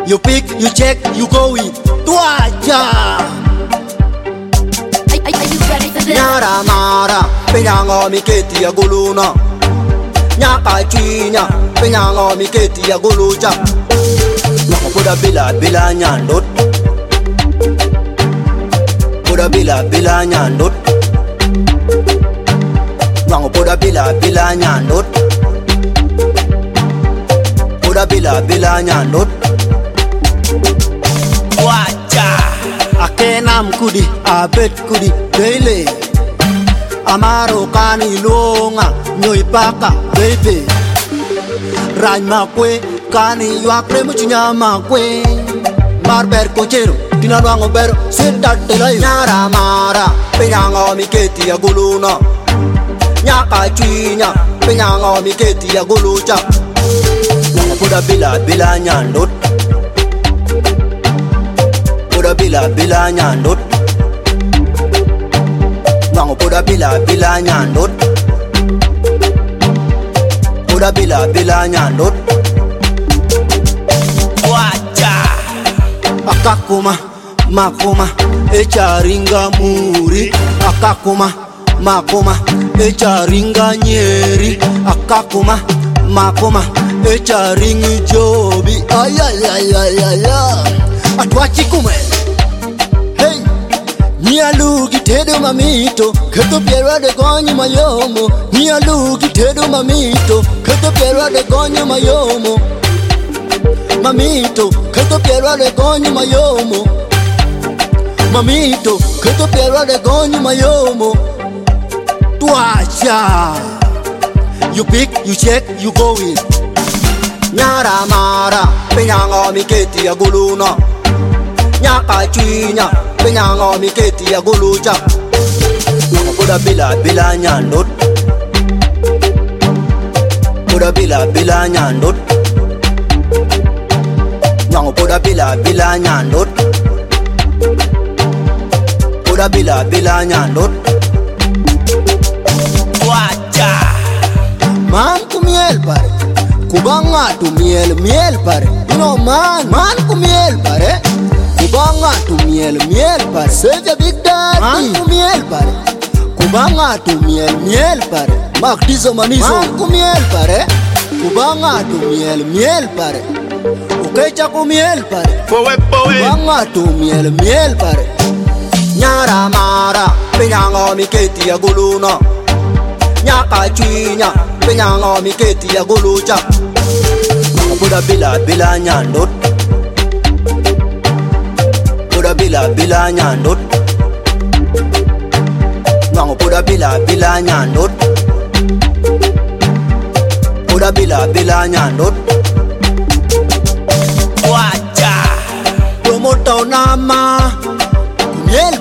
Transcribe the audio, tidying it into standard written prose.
You pick, you check, you go in. Tuacha. Are you ready for this? Nyara mara, penyango miketi ya guluna. Nyaka chinya, penyango miketi ya gulucha. Kuda bila bila nyandot. Kuda bila bila nyandot. Kuda bila bila nyandot. Kuda bila bila nyandot. Wacha. Akenam kudi, abet kudi, daily. Amaro kani longa, nyoi paka, baby. Rajma kwe, kani yuakre muchinya makwe. Marber kochero, tinanwango bero, sitate layo. Nyara mara, penyango miketi ya guluna. Nyaka chinya, penyango miketi ya gulucha. Kuda bila bila nyandot. Kuda bila bila nyandot. Kuda bila bila nyandot. Kuda bila bila nyandot. Wacha. Akakuma, makuma, echaringa muri. Akakuma, makuma, echaringa nyeri. Akakuma, makuma, echaringi jobi. Ayayayayaya. Atwachi kume. Hey. Nialugi tedo mamito, keto piero de gonyo mayomo. Nialugi tedo mamito, keto piero de gonyo mayomo. Mamito, keto piero de gonyo mayomo. Mamito, keto piero de gonyo mayomo. Tuacha. You pick, you check, you go in. Nyara mara, penyango miketi ya guluna. Nyaka chinya, penyango miketi ya gulucha. Kuda bila bila nyandot. Kuda bila bila nyandot. Kuda bila bila nyandot. Kuda bila bila nyandot. Wacha. Man kumiel pare, kubanga tu miel pare. You know man kumiel pare. Kubanga tu miel pare. Save your big daddy. Man kumiel pare. Kubanga tu miel pare. Mak dizo manizo. Man kumiel pare. Kubanga tu miel pare. Ukecha kumiel pare. Kubanga tu miel pare. Nyara mara, penyango miketi ya guluna. Nyaka chinya, penyango miketi ya gulucha. Kuda bila bila nyandot. Kuda bila bila nyandot. Kuda bila bila nyandot. Kuda bila bila nyandot. Wacha. Promoto nama, miel